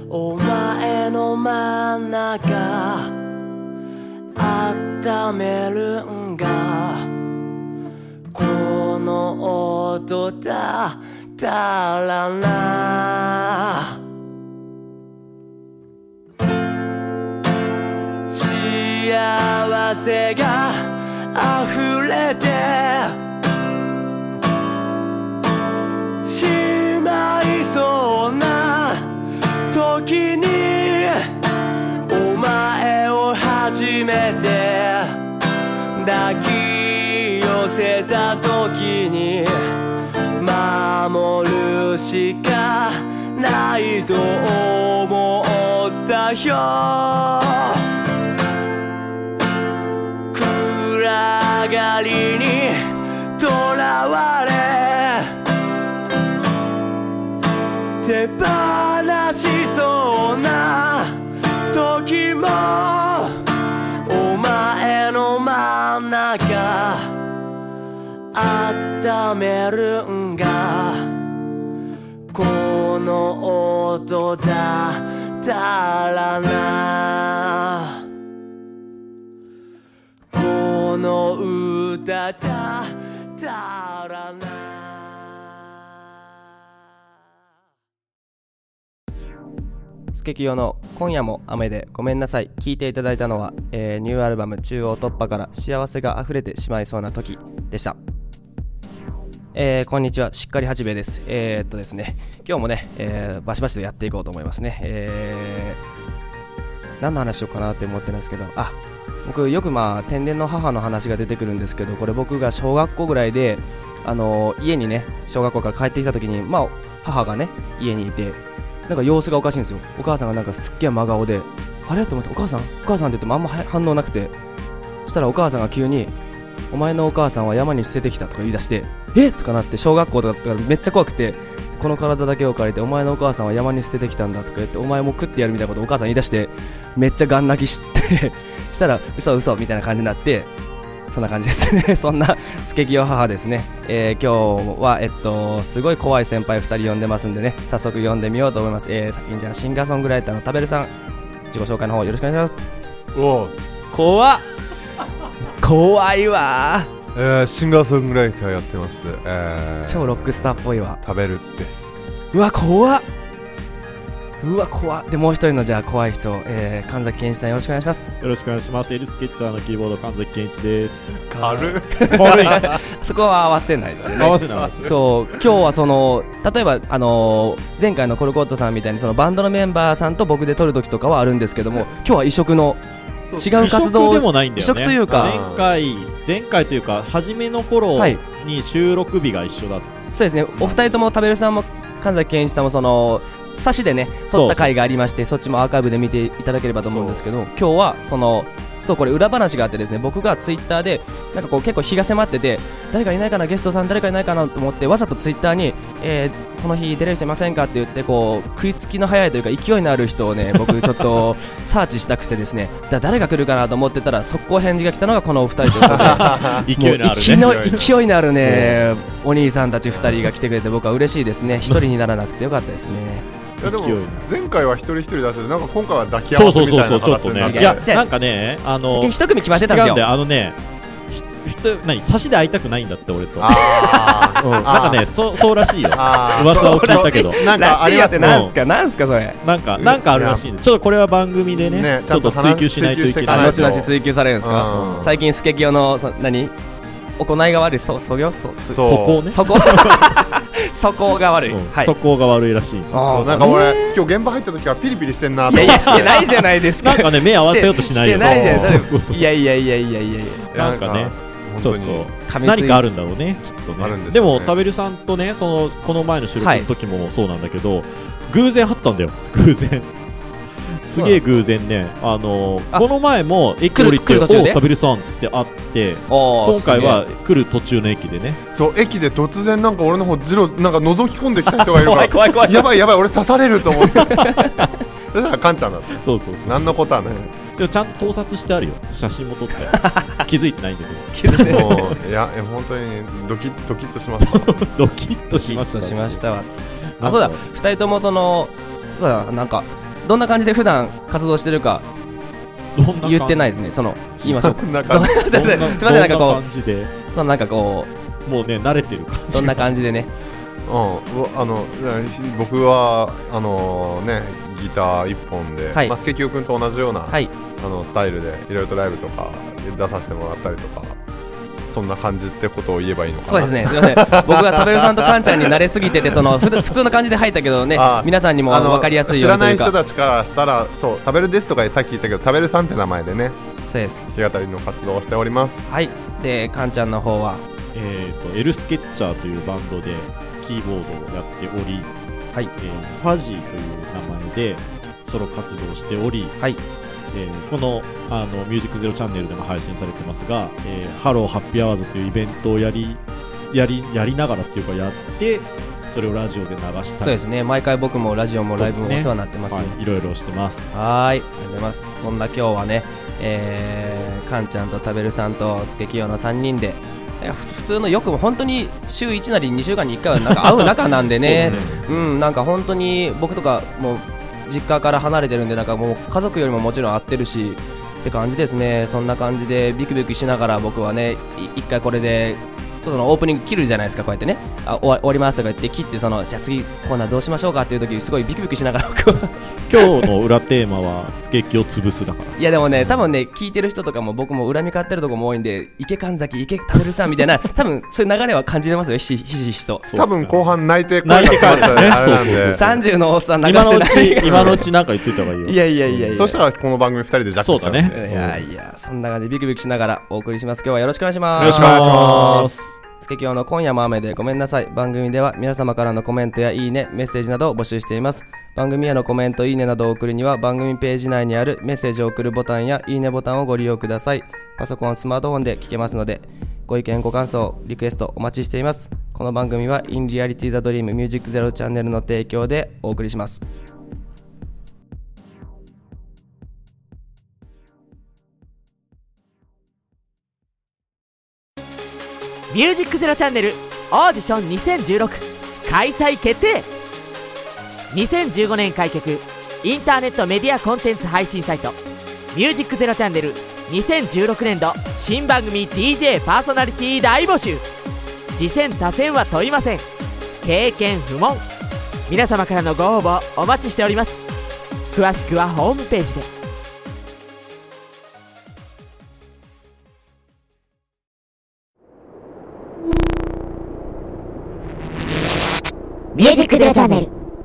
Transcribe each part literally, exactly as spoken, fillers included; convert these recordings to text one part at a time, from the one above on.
お前の真ん中温めるんがこの音だったらな。幸せが溢れてしまいそうな時にお前を初めて抱き寄せた時に守るしかないと思ったよ。暗がりにとらわれ手放しそうな時もお前の真ん中温めるんがこの音だったらな。この歌だったらな。 スケキヨの今夜も雨でごめんなさい。聞いていただいたのは、えー、ニューアルバム中央突破から幸せが溢れてしまいそうな時でした。えー、こんにちは、しっかりはじめです。えー、っとですね今日もね、えー、バシバシでやっていこうと思いますね。えー、何の話しようかなって思ってるんですけど、あ僕よくまあ天然の母の話が出てくるんですけど、これ僕が小学校ぐらいで、あのー、家にね小学校から帰ってきた時に、まあ母がね家にいてなんか様子がおかしいんですよ。お母さんがなんかすっげえ真顔であれと思って、お母さんお母さんって言ってもあんま反応なくて、そしたらお母さんが急にお前のお母さんは山に捨ててきたとか言い出して、えとかなって、小学校とかめっちゃ怖くて、この体だけを借りてお前のお母さんは山に捨ててきたんだとか言って、お前も食ってやるみたいなことをお母さん言い出して、めっちゃガン泣きしてしたら嘘嘘みたいな感じになって、そんな感じですねそんなスケキヨ母ですね。えー、今日はえっとすごい怖い先輩ふたり呼んでますんでね、早速呼んでみようと思います。えー、先にじゃあシンガーソングライターのタベルさん、自己紹介の方よろしくお願いします。 おう怖っ怖いわー、えー、シンガーソングライターやってます、えー、 超ロックスターっぽいわ。 食べるです。 うわ怖っ、うわ怖っ。でもう一人のじゃあ怖い人、えー、神崎健一さんよろしくお願いします。 よろしくお願いします。エルスケッチャーのキーボード神崎健一です。 軽っ軽いそこは合わせないで、ね、 合わせない合わせない。 そう今日はその例えば、あのー、前回のコルコットさんみたいにそのバンドのメンバーさんと僕で撮るときとかはあるんですけども、今日は異色の違う活動異色でもないんだよね。 異色というか前回前回というか初めの頃に収録日が一緒だった、はい、 そうですね。お二人とも食べるさんも神崎健一さんもその差しでね撮った回がありまして、 そ, そ, そっちもアーカイブで見ていただければと思うんですけど、今日はそのそうこれ裏話があってですね、僕がツイッターでなんかこう結構日が迫ってて、誰かいないかな、ゲストさん誰かいないかなと思ってわざとツイッターに、えー、この日出れる人いませんかって言って、こう食いつきの早いというか勢いのある人をね僕ちょっとサーチしたくてですね、だ誰が来るかなと思ってたら速攻返事が来たのがこのお二人ということで勢いのあるね、もう勢いのあるねお兄さんたちふたりが来てくれて、僕は嬉しいですね。一人にならなくてよかったですね。 いやでも前回は一人一人出してて、なんか今回は抱き合わせみたいな形になって、 そうそうそうそう、ちょっとね、いやなんかね、あの一組決まってたんですよ。 違うんだよ、あのね何差しで会いたくないんだって俺と。あ、うん、なんかね そ, そうらしいよ。噂を聞いたけど、 なんかありますね。なんすかなんすかそれ。 なんかなんかあるらしいんで、ちょっとこれは番組で ね, ねちょっと追求しないといけない。 後々追求されるんですか。最近スケキヨの何行いが悪い、そそぎょそそこね、 そこそこが悪い、うんはい、そこが悪いらしい。 そうなんか俺今日現場入った時はピリピリしてんなと。 いやいやしてないじゃないですか。 なんかね目合わせようとしないよ。 してないじゃないですか。いやいやいやいやいやなんかねちょっと何かあるんだろうねきっとね。で, ねでもタベルさんとね、そのこの前の収録の時もそうなんだけど、はい、偶然会ったんだよ。偶然すげえ偶然ね、あのー、この前も駅降りておタベルさんっつって会って、今回は来る途中の駅でね、 そう駅で突然なんか俺の方ジロなんか覗き込んできた人がいるから怖い怖い怖い、 やばいやばい俺刺されると思ってそしたらカンちゃんだった。 そうそうそう、 何のことはない。 でもちゃんと盗撮してあるよ、写真も撮って気づいてないんだけど気づいてない。 もういや本当にドキッドキッとしましたドキッとしましたしましたわ。あそうだ、ふたりともそのそうだなんかどんな感じで普段活動してるか言ってないですね。その言いましょうか。 どんな感じすいません、すいません、なんかこ感じでうそのなんかこうもうね慣れてる感じ。 どんな感じでね。 うん、あの僕はあのねギター一本で、はい、まあ、スケキヨ君と同じような、はい、あのスタイルでいろいろとライブとか出させてもらったりとか、そんな感じってことを言えばいいのかな。 そうですね、すいません僕が食べるさんとカンちゃんに慣れすぎててその普通の感じで入ったけどね、皆さんにも分かりやすいようにというか、 知らない人たちからしたらそう食べるですとかさっき言ったけど食べるさんって名前でね、 そうです、 弾き語りの活動をしております。 はい。でカンちゃんの方はえーとエルスケッチャーというバンドでキーボードをやっており、はい、えー、ファジーという名前でソロ活動しており、はい、えー、このあのミュージックゼロチャンネルでも配信されてますが、えー、ハローハッピーアワーズというイベントをやりやりやりながらっていうかやってそれをラジオで流したり、 そうですね、毎回僕もラジオもライブもお世話になってますね。 はい、いろいろしてます。 はい、ありがとうございます。そんな今日はね、えー、カンちゃんと食べるさんとスケキヨのさんにんで普通のよくも本当に週いちなりにしゅうかんにいっかいはなんか会う仲なんでねう、ね、うん、なんか本当に僕とかもう実家から離れてるんでなんかもう家族よりももちろん会ってるしって感じですね。そんな感じでビクビクしながら僕はね一回これでそのオープニング切るじゃないですか。こうやってねあ終わ、終わりますとか言って切ってそのじゃあ次コーナーどうしましょうかっていう時すごいビクビクしながら僕は今日の裏テーマはスケキを潰すだからいやでもね多分ね聞いてる人とかも僕も恨み買ってるとこも多いんで池神崎池食べるさんみたいな多分そういう流れは感じてますよひしひしひしと。 多分後半泣いて声が詰まったねあれなんでさんじゅうのおっさん泣かしてない今のうちなんか言ってた方がいいよ。 いやいやいやいや、 そしたらこの番組ふたりでジャックしちゃう。 そうだね。 いやいやそんな感じでビクビクしながらお送りします。今日はよろしくお願いします。 よろしくお願いします。 スケキヨの今夜も雨でごめんなさい。番組では皆様からのコメントやいいねメッセージなどを募集しています。番組へのコメントいいねなどを送るには番組ページ内にあるメッセージを送るボタンやいいねボタンをご利用ください。パソコンスマートフォンで聞けますのでご意見ご感想リクエストお待ちしています。この番組は In Reality the Dream Music Zero チャンネルの提供でお送りします。 ミュージックゼロチャンネルオーディションにせんじゅうろく開催決定。にせんじゅうごねん開局インターネットメディアコンテンツ配信サイトミュージックゼロチャンネルにせんじゅうろくねん度新番組 ディージェー パーソナリティ大募集。次戦他戦は問いません。経験不問。皆様からのご応募お待ちしております。詳しくはホームページで。 ミュージックゼロチャンネル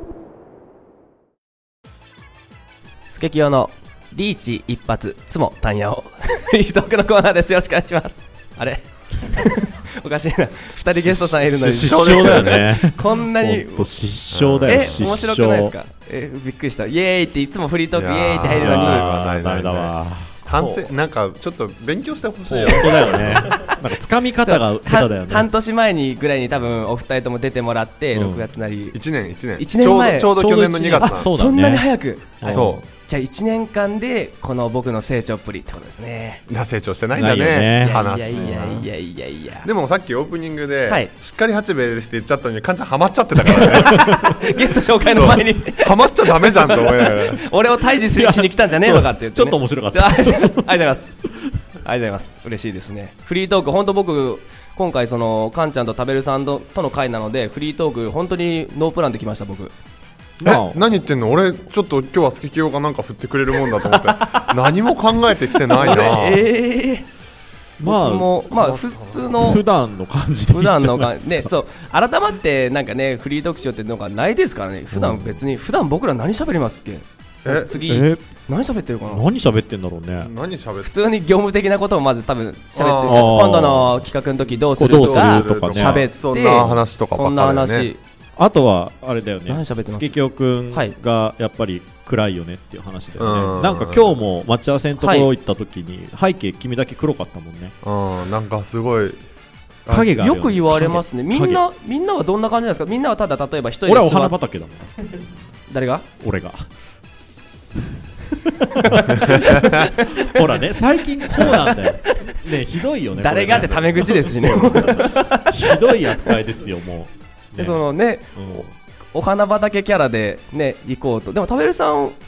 スケキヨのリーチ一発つも単ヤオフリートークのコーナーです。よろしくお願いします。あれおかしいな、ふたりゲストさんいるのに失笑だよねこんなにほんと失笑だよ。 え面白くないですか。えびっくりした。イエーイっていつもフリートークイエーイって入るのにダメだわ。 反省なんかちょっと勉強してほしいよ。 本当だよね。なんか掴み方が下手だよね。 半年前にぐらいに多分お二人とも出てもらって、うん、ろくがつなりいちねんいちねんいちねんまえちょうどちょうど去年のにがつなん。 そ, そんなに早く。 そうじゃあいちねんかんでこの僕の成長っぷりってことですね。 成長してないんだね。話いやいやいやいやいや。 でもさっきオープニングで、はい、しっかり八兵衛ですって言っちゃったのにカンちゃんハマっちゃってたからねゲスト紹介の前にハマっちゃダメじゃんと思いながら俺を退治しに来たんじゃねえのかって言って、ね、 ちょっと面白かった。 ありがとうございます。ありがとうございます。ありがとうございます。嬉しいですね。フリートーク本当僕今回そのカンちゃんと食べるさんとの会なのでフリートーク本当にノープランで来ました僕。 え何言ってんの。俺ちょっと今日はスケキヨがなんか振ってくれるもんだと思って何も考えてきてないなえーまあ、 もまあ普通の普段の感じでいい普段の感じね。そう改まってなんかねフリートークしようってのがないですからね。普段別に、うん、普段僕ら何喋りますっけ。え次え何喋ってるかな。 何喋ってんだろうね。 何喋って普通に業務的なことをまず多分喋って今度の企画の時どうするとか喋ってそんな話とかばっかりね。そんな話あとはあれだよね。 スケキヨくんがやっぱり暗いよねっていう話だよね。なんか今日も待ち合わせのところ行った時に背景君だけ黒かったもんね。 うんなんかすごい影があるよね。 よく言われますね。みんなみんなはどんな感じなんですか。みんなはただ例えば一人で俺はお花畑だもん誰が俺がほらね最近こうなんだよね。ひどいよね。 誰がってタメ口ですしねひどい扱いですよもう。 でそのね、うん、お花畑キャラでね行こうと。でも食べるさん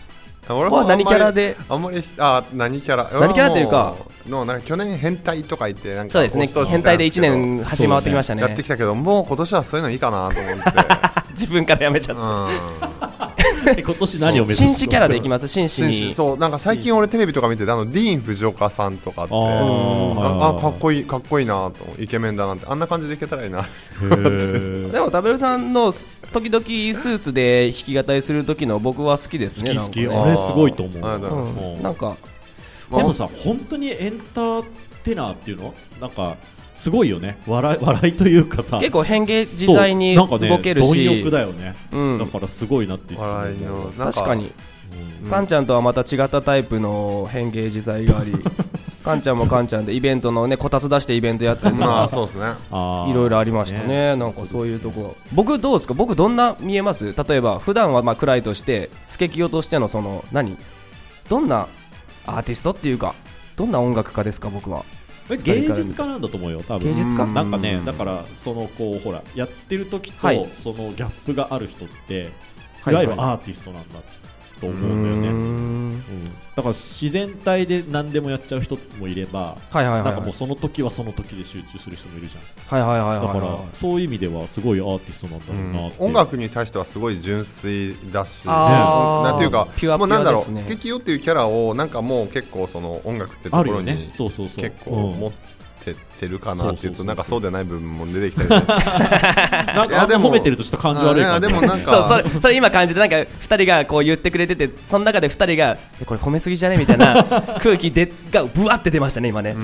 俺は何キャラであんまりあ何キャラ何キャラっていうかのなんか去年変態とか言ってなんかそうですね変態でいちねん走り回ってきましたねやってきたけどもう今年はそういうのいいかなと思って自分からやめちゃった、 うん今年何を目指す紳士キャラでいきます紳士にそうなんか最近俺テレビとか見ててあのディーン・藤岡さんとかって あ, あかっこいいかっこいいなとイケメンだなんてあんな感じでいけたらいいなでもタベルさんの時々スーツで弾き語りする時の僕は好きですね好き好きなんかねあれすごいと思う、 うん、なんかでもさ本当にエンターテナーっていうのなんかすごいよね 笑, 笑いというかさ結構変幻自在に動けるし、 ね、貪欲だよね、うん、だからすごいなって言って笑いの確かに、うん、カンちゃんとはまた違ったタイプの変幻自在がありカンちゃんもカンちゃんでイベントのねこたつ出してイベントやったりとかそうですねいろいろありましたね、ねなんかそういうとこ僕どうですか僕どんな見えます例えば普段はまあ暗いとしてスケキヨとしてのその何どんなアーティストっていうかどんな音楽家ですか僕は芸術家なんだと思うよ多分芸術家なんかねだからそのこうほらやってる時と、はい、そのギャップがある人っていわゆるアーティストなんだと思うんだよね、うん、だから自然体で何でもやっちゃう人もいれば、はいはいはいはい、なんかもうその時はその時で集中する人もいるじゃん、はいはいはいはいはい、だからそういう意味ではすごいアーティストなんだろうなって、 うん、音楽に対してはすごい純粋だし、ね、なんていうかピュアピュアですね、もうなんだろうスケキヨっていうキャラをなんかもう結構その音楽ってところに結構持っててるかなっていうとなんかそうでない部分も出てきたりなんか褒めてるとちょっと感じ悪いかでもなんかそうそれ、それ今感じてなんかふたりがこう言ってくれててその中でふたりがこれ褒めすぎじゃねみたいな空気でがブワって出ましたね今ね、うん、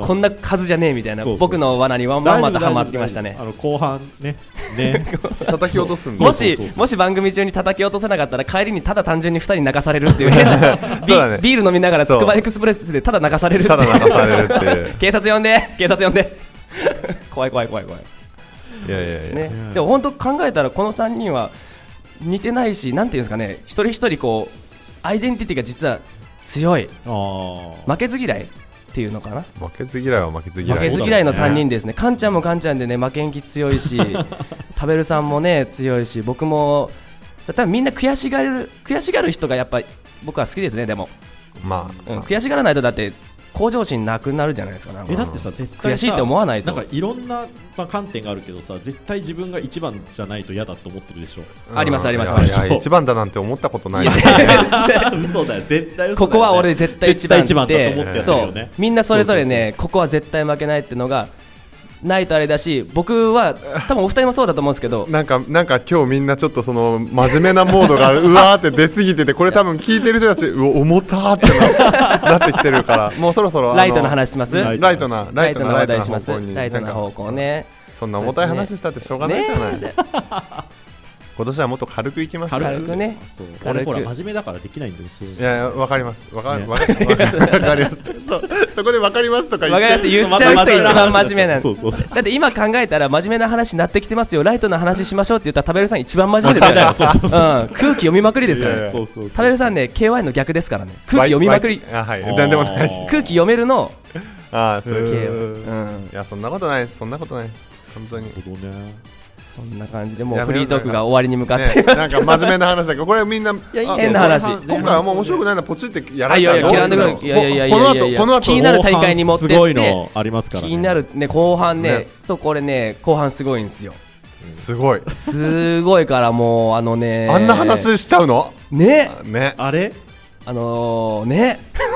こんな数じゃねえみたいなそうそう僕の罠にワンワンまたハマってきましたねあの後半ねね叩き落とすんでもしもし番組中に叩き落とせなかったら帰りにただ単純にふたり泣かされるっていう変なね、ビール飲みながらつくばエクスプレスでただ泣かされるっていうただ泣かされるっていう警察呼んで警察呼んで怖い怖い怖い怖いいやいやいや、 ね、でも本当考えたらこのさんにんは似てないしなんていうんですかね一人一人こうアイデンティティが実は強い負けず嫌いっていうのかな負けず嫌いは負けず嫌い負けず嫌いのさんにんですねカンちゃんもカンちゃんでね負けん気強いしタベルさんもね強いし僕も多分みんな悔しがる悔しがる人がやっぱ僕は好きですねでもまあ、うん、悔しがらないとだって向上心なくなるじゃないですか。なんかえだってさ絶対悔しいって思わないとなんかいろんな、まあ、観点があるけどさ絶対自分が一番じゃないと嫌だと思ってるでしょ、 うん、ありますありますいやいや一番だなんて思ったことない嘘だよ絶対嘘だよ、ね、 ここは俺絶対一番って絶対一番だと思ってるよねそうみんなそれぞれねそうそうそうここは絶対負けないっていうのがないとあれだし僕は多分お二人もそうだと思うんですけどなんかなんか今日みんなちょっとその真面目なモードがうわーって出過ぎててこれ多分聞いてる人たちうお重たーって な, なってきてるからもうそろそろライトの話しますライトなライトな話題しますライトな方向ねそんな重たい話したってしょうがないじゃない、ね今年はもっと軽くいきましょう軽くね俺ほら真面目だからできないんですよいやいや分かります分か, ね、か, か, かりますそうそこで分かりますとか言って言っちゃう人一番真面目なんですだって今考えたら真面目な話になってきてますよライトな話しましょうって言ったら食べるさん一番真面目ですよね空気読みまくりですからね食べるさんね ケーワイ の逆ですからね空気読みまくりあ、はい、なんでもない空気読めるのあそういう、うん、いやそんなことないですそんなことないです本当にそんな感じでもうフリートークが終わりに向かっています、ね、なんか真面目な話だけどこれみんな変な話今回はもう面白くないのポチってやられたらどうするのいやいやいやいやいやこの後気になる大会に持ってってすごいのありますから、ね、 気になるね後半 ね, ねそうこれね後半すごいんですよすごいすごいからもうあのねあんな話しちゃうのねねあれあのー、ね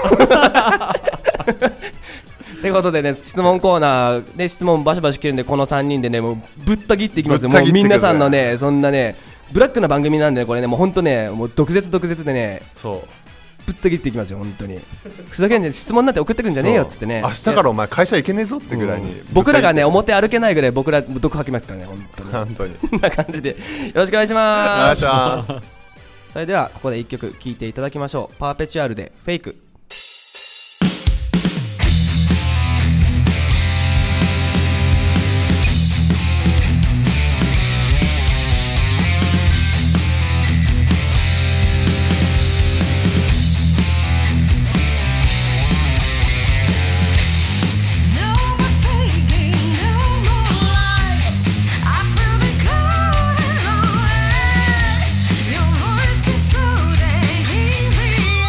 ということでね質問コーナーで質問バシバシ来るんでこのさんにんでねもうぶった切っていきますよもう皆さんのねそんなねブラックな番組なんでねこれねもう本当ねもう毒舌毒舌でねそうぶった切っていきますよ本当にふざけんじゃ質問なんて送ってくんじゃねえよっつってね明日からお前会社行けねえぞってぐらいに、 うん、僕らがね表歩けないぐらい僕ら毒吐きますからね本当に本当にこんな感じでよろしくお願いします。 お願いしますそれではここでいっきょく聴いていただきましょう。パーペチュアルでフェイク。 Your voice is through the healing.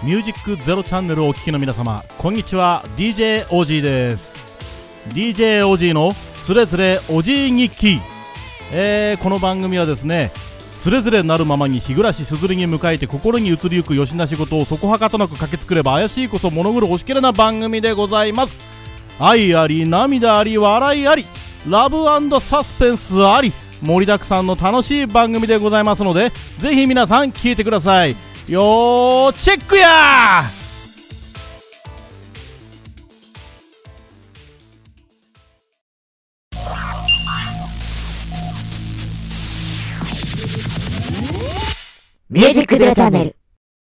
ミュージックゼロチャンネルをお聞きの皆様、こんにちは。 ディージェー オージー です。 ディージェー オージー のつれづれおじい日記、えー、この番組はですね、つれづれなるままに日暮らしすずりに迎えて心に移りゆくよしな仕事をそこはかとなく駆けつくれば怪しいこそ物黒おしきれな番組でございます。愛あり涙あり笑いありラブ&サスペンスあり盛りだくさんの楽しい番組でございますので、ぜひ皆さん聞いてください。よーチェックやー。 ミュージックゼロチャンネル。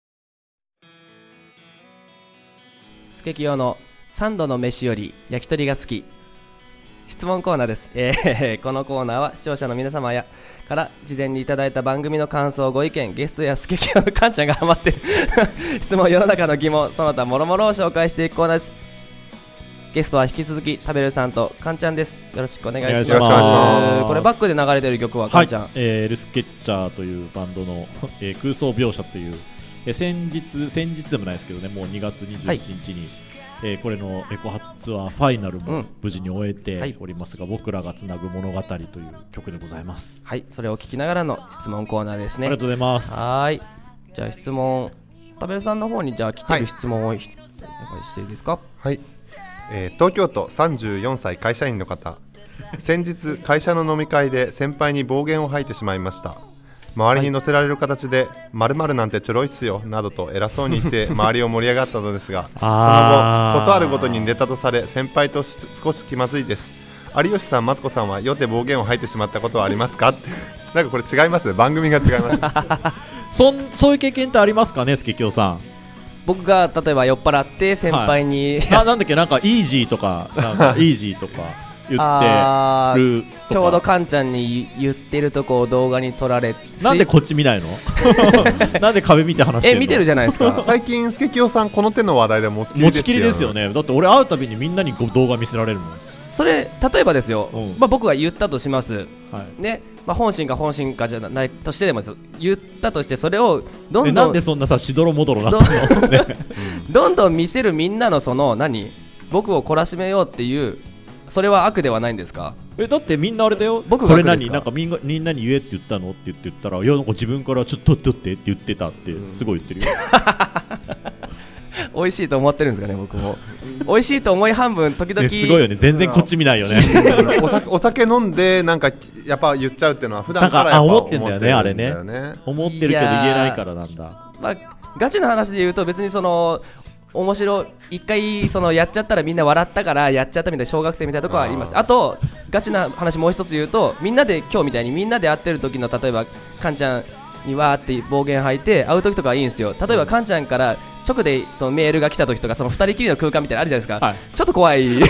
スケキヨの三度の飯より焼き鳥が好き、質問コーナーです。えー、このコーナーは視聴者の皆様やから事前にいただいた番組の感想、ご意見、ゲストやスケキヨのカンちゃんがハマってる質問、世の中の疑問、その他もろもろを紹介していくコーナーです。ゲストは引き続き食べるさんとカンちゃんです。よろしくお願いします。これバックで流れてる曲はカンちゃん、はい、 えー、ルスケッチャーというバンドの、えー、空想描写という、えー、先日先日でもないですけどね、もうにがつにじゅうしちにちに、はい、えー、これのレコ発ツアーファイナルも無事に終えておりますが、うん、はい、僕らがつなぐ物語という曲でございます。 はい、それを聞きながらの質問コーナーですね。 ありがとうございます。 はい、じゃあ質問、食べるさんの方にじゃあ来てる質問を、はい、お願いしていいですか。 はい、えー、東京都さんじゅうよんさい会社員の方先日会社の飲み会で先輩に暴言を吐いてしまいました。周りに乗せられる形で、はい、〇〇なんてちょろいっすよなどと偉そうに言って周りを盛り上がったのですがその後ことあるごとにネタとされ先輩と少し気まずいです。有吉さん、マツコさんは酔って暴言を吐いてしまったことはありますかってなんかこれ違いますね、番組が違いますそ, そういう経験ってありますかね、スケキヨさん。 僕が例えば酔っ払って先輩に、 はい、な, なんだっけなんかイージーとかなんかイージーとか言ってるちょうどカンちゃんに言ってるとこを動画に撮られて、 なんでこっち見ないのなんで壁見て話してんの。 え見てるじゃないですか最近スケキヨさんこの手の話題で持ちきりですよね。 持ちきりですよね。だって俺会うたびにみんなに動画見せられるもん。 それ例えばですよ、うん、まあ、僕が言ったとします、はい、ね、まあ、本心か本心かじゃないとしてでもですよ、言ったとしてそれをどんどんなんでそんなさしどろもどろなったの、ね、 どんどん見せるみんなのその何僕を懲らしめようっていう、それは悪ではないんですか。 えだってみんなあれだよ、僕が悪ですか。これ何なんかみんなみんなに言えって言ったのって言って言ったら、いやなんか自分からちょっと取ってって言ってたってすごい言ってるよ、 うん、美味しいと思ってるんですかね。僕も美味しいと思い半分時々、ね、 すごいよね、全然こっち見ないよねお, 酒お酒飲んでなんかやっぱ言っちゃうっていうのは普段からやっぱ思ってんだよね、あれね、思ってるけど言えないからなんだ。 まあ、ガチな話で言うと別にその面白い一回そのやっちゃったらみんな笑ったからやっちゃったみたいな小学生みたいなところはあります。 あ, あとガチな話もう一つ言うと、みんなで今日みたいにみんなで会ってる時の例えばカンちゃんにわーって暴言吐いて会う時とかはいいんですよ。例えばカンちゃんから直でとメールが来た時とか、そのふたりきりの空間みたいなのあるじゃないですか、はい、ちょっと怖い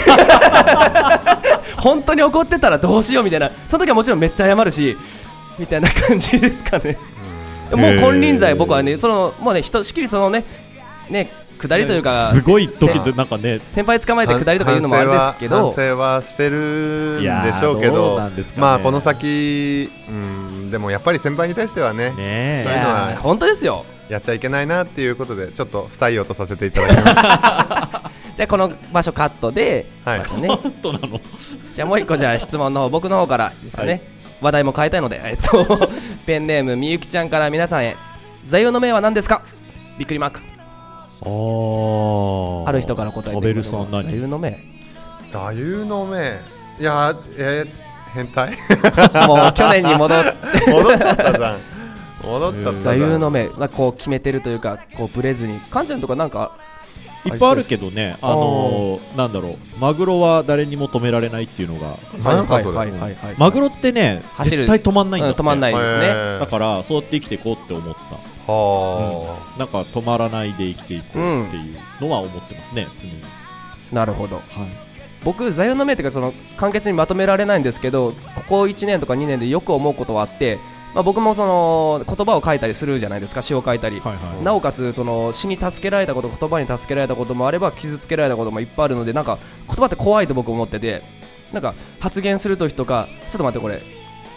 本当に怒ってたらどうしようみたいな、その時はもちろんめっちゃ謝るしみたいな感じですかね。もう金輪際僕はね、そのもうねひとしきりそのねね下りというか、 すごい時でなんかね先輩捕まえて下りとか言うのもあれですけど、 反省はしてるんでしょうけど、ね、まあこの先、うん、でもやっぱり先輩に対しては ね, ねそういうのは本当ですよ、 やっちゃいけないなっていうことでちょっと不採用とさせていただきますじゃあこの場所カットで、はい、またね、カットなのじゃあもう一個じゃあ質問の方僕の方からですかね、はい、話題も変えたいので、えっと、ペンネームみゆきちゃんから皆さんへ、座右の銘は何ですか。びっくりマーク。あ, ある人から答えて食べるさん何。 座右の銘座右の銘、いやえー、変態もう去年に戻って戻っちゃったじゃん戻っちゃったじゃん。 座右の銘はこう決めてるというか、こうブレずに。カンちゃんとかなんかいっぱいあるけどね、あのー、なんだろう、マグロは誰にも止められないっていうのが、マグロってね絶対止まんないんだって、うん、 止まんないですね。 だからそうやって生きていこうって思った。はうん、なんか止まらないで生きていこうっていうのは思ってますね、常に。 なるほど、はい、僕座右の銘というかその簡潔にまとめられないんですけど、ここいちねんとかにねんでよく思うことはあって、まあ、僕もその言葉を書いたりするじゃないですか、詩を書いたり、はいはい、なおかつその詩に助けられたこと、言葉に助けられたこともあれば傷つけられたこともいっぱいあるので、なんか言葉って怖いと僕思ってて、なんか発言するときとか、ちょっと待ってこれ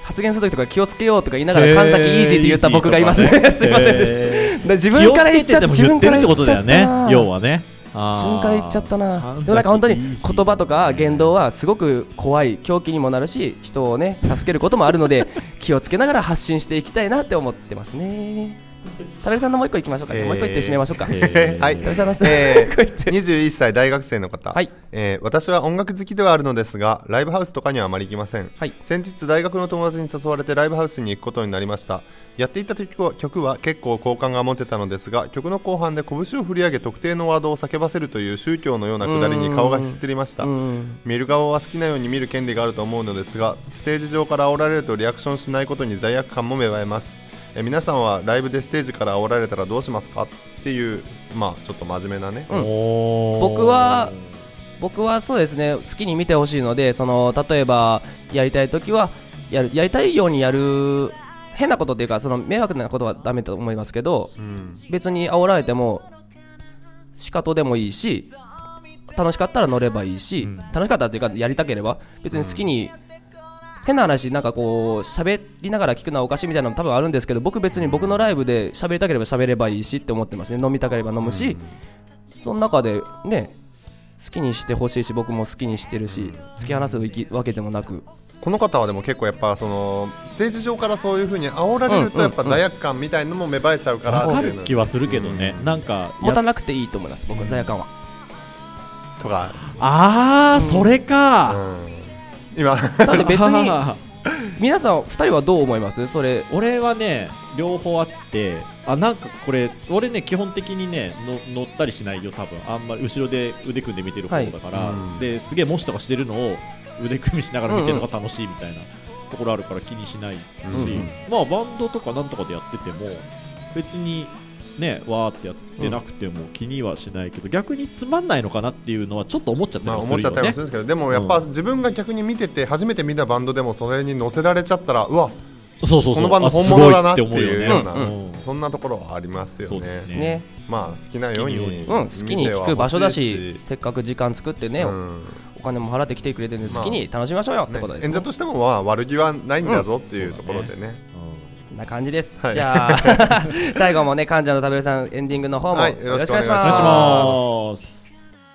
発言するときとか気をつけようとか言いながら神崎イージーって言った僕がいますねすいませんでした。自分から言っちゃった自分から言っちゃったな要はね自分から言っちゃったな。でもなんか本当に言葉とか言動はすごく怖い狂気にもなるし人をね助けることもあるので気をつけながら発信していきたいなって思ってますね。田辺さんのもう一個いきましょうか、えー、もう一個言って締めましょうか、 えー、はい、えー、にじゅういっさい大学生の方、はい、えー、私は音楽好きではあるのですがライブハウスとかにはあまり行きません、はい、先日大学の友達に誘われてライブハウスに行くことになりました。やっていた曲は、曲は結構好感が持てたのですが曲の後半で拳を振り上げ特定のワードを叫ばせるという宗教のようなくだりに顔が引きつりました。見る側は好きなように見る権利があると思うのですがステージ上から煽られるとリアクションしないことに罪悪感も芽生えます。え皆さんはライブでステージから煽られたらどうしますかっていう、まあちょっと真面目なね、 うん、僕は僕はそうですね好きに見てほしいのでその例えばやりたいときはやるやりたいようにやる変なことっていうかその迷惑なことはダメと思いますけど、うん、別に煽られても仕方でもいいし楽しかったら乗ればいいし、うん、楽しかったっていうかやりたければ別に好きに、うん変な話なんかこう喋りながら聞くのはおかしいみたいなのも多分あるんですけど僕別に僕のライブで喋りたければ喋ればいいしって思ってますね。飲みたければ飲むし、うん、その中でね好きにしてほしいし僕も好きにしてるし突き放すわけでもなくこの方はでも結構やっぱそのステージ上からそういう風に煽られるとやっぱ罪悪感みたいなのも芽生えちゃうから分かる気はするけどね、うん、なんか持たなくていいと思います僕は罪悪感はとかあー、うん、それか、 うん今だって別に皆さんふたりはどう思いますそれ。 俺はね両方あってあなんかこれ俺ね基本的にねの乗ったりしないよ多分あんまり後ろで腕組んで見てる方だから、はい、ですげえ模試とかしてるのを腕組みしながら見てるのが楽しいみたいなところあるから気にしないし、うんうん、まあバンドとかなんとかでやってても別にねわーってやってなくても気にはしないけど、うん、逆につまんないのかなっていうのはちょっと思っちゃったりするよね、まあ、思っちゃったりもするんですけどでもやっぱ自分が逆に見てて初めて見たバンドでもそれに乗せられちゃったらうわそうそうそうこのバンド本物だなっていうような、うんうん、そんなところはありますよね。そうですね。まあ好きなように好きに、 うん、好きに聞く場所だしせっかく時間作ってね、うん、お金も払って来てくれてるんで好きに楽しみましょうよってことですね。 演者としてもまあ悪気はないんだぞっていうところでね、 こんな感じです、はい、じゃあ最後もね患者の食べるさんエンディングの方も、はい、よろしくお願いします。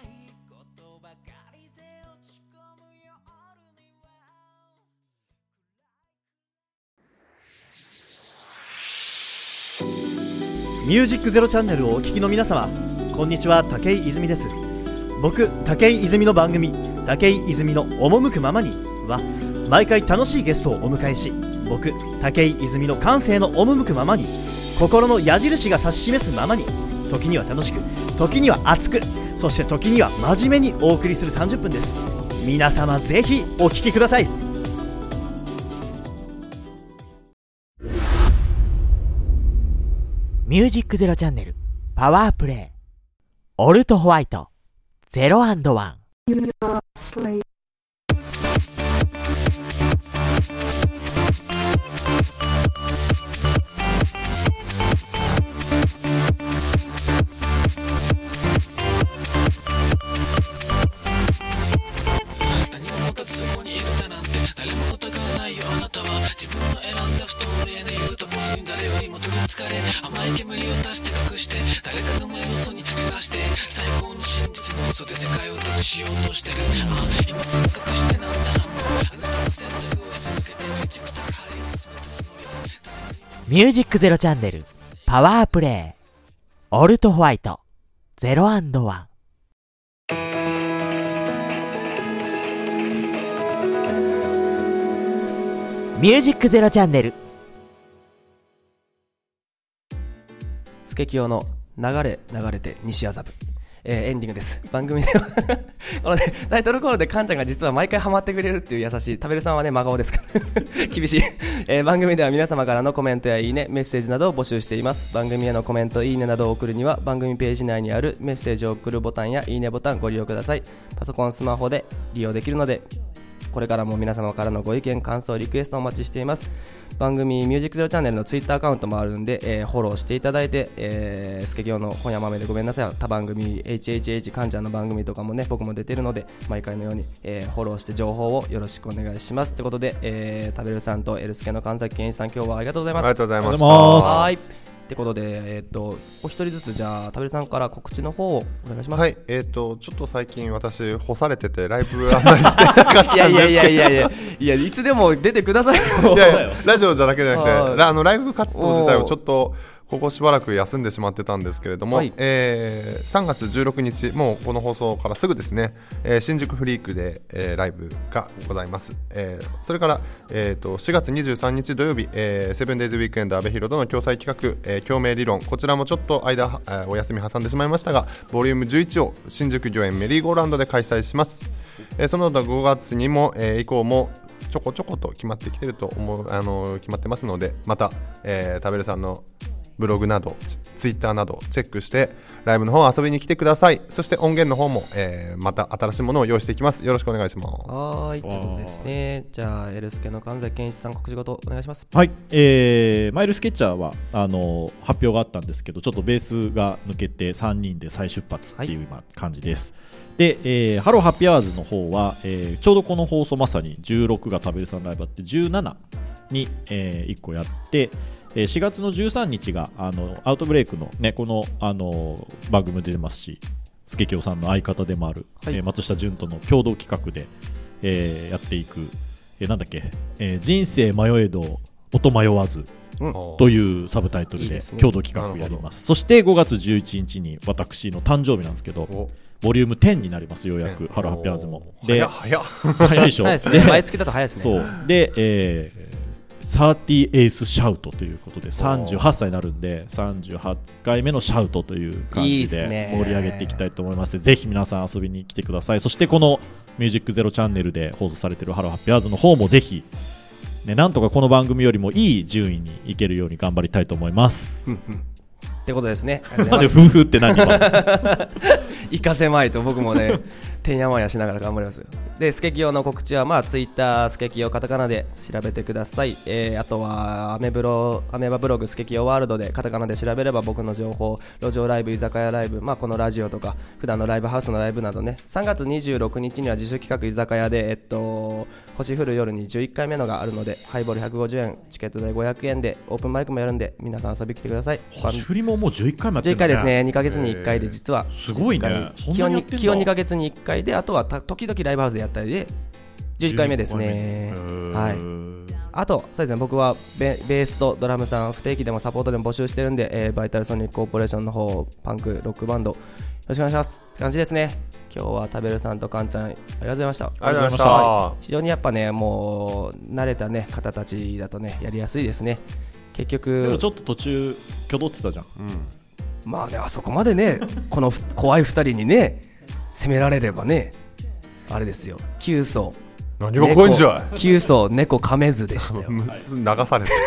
ミュージックゼロチャンネルをお聞きの皆様こんにちは武井泉です。僕武井泉の番組武井泉の赴くままには毎回楽しいゲストをお迎えし僕武井泉の感性の赴くままに心の矢印が指し示すままに時には楽しく時には熱くそして時には真面目にお送りするさんじゅっぷんです。皆様ぜひお聞きください。 ミュージックゼロチャンネルパワープレイオルトホワイトゼロアンドワン。 甘い煙を出して隠して誰かの目を嘘に探して最高の真実の嘘で世界を手にしようとしてる。ああ秘密を隠してなんだもうあなたの選択をし続けてチクタク針を詰めたつもりでミュージックゼロチャンネルパワープレイオルトホワイトゼロアンドワン。ミュージックゼロチャンネルスケキヨの流れ流れて西麻布、えー、エンディングです。番組ではこの、ね、タイトルコールでカンちゃんが実は毎回ハマってくれるっていう優しい食べるさんはね真顔ですから厳しい、えー、番組では皆様からのコメントやいいねメッセージなどを募集しています。番組へのコメントいいねなどを送るには番組ページ内にあるメッセージを送るボタンやいいねボタンご利用ください。パソコンスマホで利用できるのでこれからも皆様からのご意見感想リクエストお待ちしています。番組ミュージックゼロチャンネルのツイッターアカウントもあるんで、えー、フォローしていただいて、えー、スケキヨの今夜豆でごめんなさい他番組 エイチエイチエイチ かんちゃんの番組とかもね僕も出てるので毎回のように、えー、フォローして情報をよろしくお願いしますということで、えー、食べるさんとエルスケの神崎健一さん今日はありがとうございます。 ありがとうございました。 はいってことで、えー、とお一人ずつじゃあ食べるさんから告知の方をお願いします。 はい、えーとちょっと最近私干されててライブあんまりしてなかったんですけどいやいやいやいやいやいやいつでも出てくださいよ。 いやいやラジオじゃだけじゃなくてあのライブ活動自体をちょっとここしばらく休んでしまってたんですけれども、はい、えー、さんがつじゅうろくにちもうこの放送からすぐですね、えー、新宿フリークで、えー、ライブがございます、えー、それから、えー、としがつにじゅうさんにち土曜日、えー、セブンデイズウィークエンド阿部寛との共催企画、えー、共鳴理論こちらもちょっと間、えー、お休み挟んでしまいましたがボリュームじゅういちを新宿御苑メリーゴーランドで開催します、えー、その他ごがつにも、えー、以降もちょこちょこと決まってきてると思う、あのー、決まってますのでまた、えー、食べるさんのブログなどツイッターなどチェックしてライブの方遊びに来てください。そして音源の方も、えー、また新しいものを用意していきます。よろしくお願いします。 はい、ということですね。じゃあエルスケの神崎健一さん告知事お願いします。 はい、えー、マイルスケッチャーはあの発表があったんですけどちょっとベースが抜けてさんにんで再出発っていう今感じです、はい、で、えー、ハローハッピーアワーズの方は、えー、ちょうどこの放送まさにじゅうろくが食べるさんライブあってじゅうななに、えー、いっこやってしがつのじゅうさんにちがあのアウトブレイクの、ね、この、あの番組出てますしスケキョウさんの相方でもある、はいえー、松下潤との共同企画で、えー、やっていく、えー、なんだっけ、えー、人生迷えど音迷わず、うん、というサブタイトルで共同企画やります。そしてごがつじゅういちにちに私の誕生日なんですけどボリュームじゅうになりますようやくハローハッピーアワーズもで早っ早いでしょ早いですね毎月だと早いですねそうで、えーサーティエースシャウトということでさんじゅうはっさいになるんでさんじゅうはちかいめのシャウトという感じで盛り上げていきたいと思いますのでぜひ皆さん遊びに来てください。そしてこのミュージックゼロチャンネルで放送されているハローハッピーアワーズの方もぜひ、ね、なんとかこの番組よりもいい順位にいけるように頑張りたいと思いますってことですね。 なんで夫婦って何行かせまいと僕もねてんやわんやしながら頑張りますよ。でスケキヨの告知はまあツイッタースケキヨカタカナで調べてください、えー、あとはアメブロアメバブログスケキヨワールドでカタカナで調べれば僕の情報路上ライブ居酒屋ライブ、まあ、このラジオとか普段のライブハウスのライブなどねさんがつにじゅうろくにちには自主企画居酒屋で、えっと、星降る夜にじゅういっかいめのがあるのでハイボールひゃくごじゅうえんチケット代ごひゃくえんでオープンマイクもやるんで皆さん遊びに来てください。 星降りももうじゅういっかいもやってるじゅういっかいですね。にかげつにいっかいで実はすごいね。 基本基本にかげつにいっかいであとは時々ライブハウスでやったりでじゅういっかいめですね。はい。あとそうですね僕は ベ, ベースとドラムさん不定期でもサポートでも募集してるんで、えー、バイタルソニックコーポレーションの方パンクロックバンドよろしくお願いしますって感じですね。今日は食べるさんとカンちゃんありがとうございました。ありがとうございました。 非常にやっぱねもう慣れたね方たちだとねやりやすいですね。結局でもちょっと途中挙動ってたじゃん、うん、 まあねあそこまでねこの怖いふたりにね攻められればねあれですよきゅう層何が怖いんじゃいきゅう層猫噛めずでしたよ流されて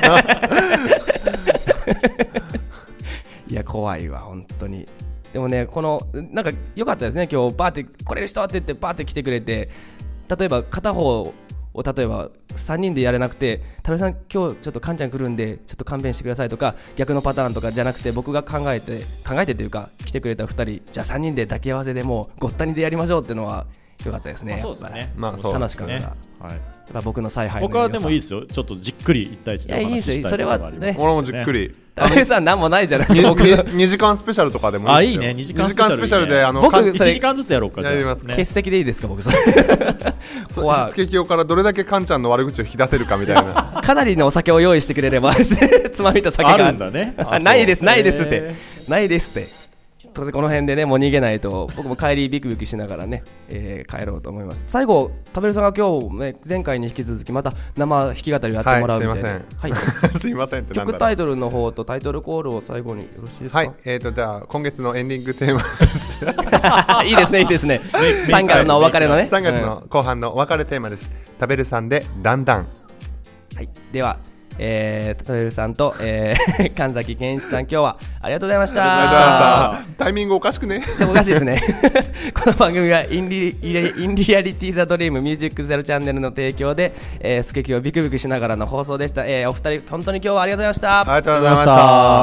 いや怖いわ本当に。でもねこのなんか良かったですね今日バーって来れる人って言ってバーって来てくれて例えば片方を例えばさんにんでやれなくて食べさん今日ちょっとカンちゃん来るんでちょっと勘弁してくださいとか逆のパターンとかじゃなくて僕が考えて考えてというか来てくれたふたりじゃあさんにんで抱き合わせでもうごったにでやりましょうっていうのは良かったですね。 まあ、そうですね。 まあ、そう楽しかった、ねはい、やっぱ僕の采配の僕はでもいいですよちょっとじっくりいち対いちでお話ししたいことがあります。 いやいいですよそれはね俺もじっくり食べさん何もないじゃないですか僕にじかんスペシャルとかでもいいですよ。 あいいねにじかんスペシャル、 にじかんスペシャルであの僕いちじかんずつやろうかじゃあやりますね、欠席でいいですか僕それスケキヨからどれだけカンちゃんの悪口を引き出せるかみたいなかなりのお酒を用意してくれればつまみと酒があるんだねないですないですってないですってこの辺でねもう逃げないと僕も帰りビクビクしながらね、えー、帰ろうと思います。最後食べるさんが今日、ね、前回に引き続きまた生弾き語りをやってもらうみたいで、 はい、すいません、はい、すいませんってなんだろう曲タイトルの方とタイトルコールを最後によろしいですか。 はい、えーとじゃあ今月のエンディングテーマですいいですねいいですねさんがつのお別れのねさんがつの後半のお別れテーマです。食べるさんでだんだん。 はい、ではえー、トエルさんと、えー、神崎健一さん今日はありがとうございました。 ありがとうございました。タイミングおかしくねおかしいですねこの番組はインリ、インリアリティザドリームミュージックゼロチャンネルの提供で、えー、スケキをビクビクしながらの放送でした。えー、お二人本当に今日はありがとうございました。 ありがとうございました。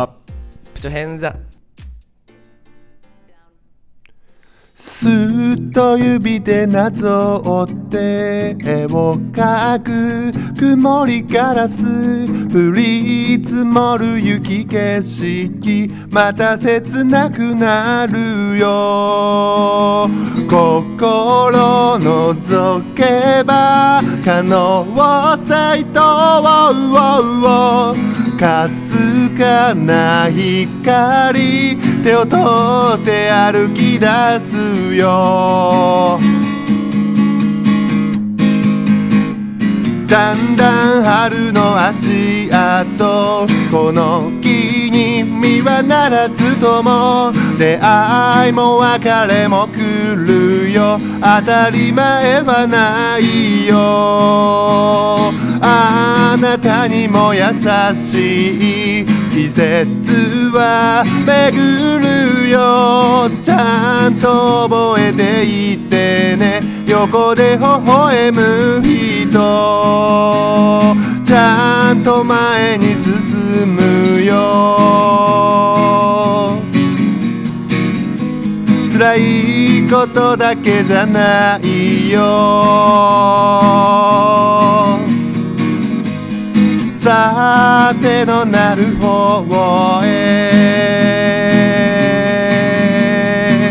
プチョヘンザすっと指でなぞって絵を描く曇りガラス降り積もる雪景色また切なくなるよ心覗けば可能性とかすかな光手を取って歩き出すよだんだん春の足跡この木に実はならずとも出会いも別れも来るよ当たり前はないよあなたにも優しい季節は巡るよちゃんと覚えていてね横で微笑む人ちゃんと前に進むよ辛いことだけじゃないよさてのなる方へ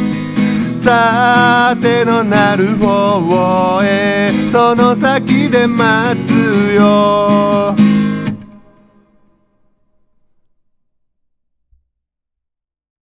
さてのなる方へその先で待つよ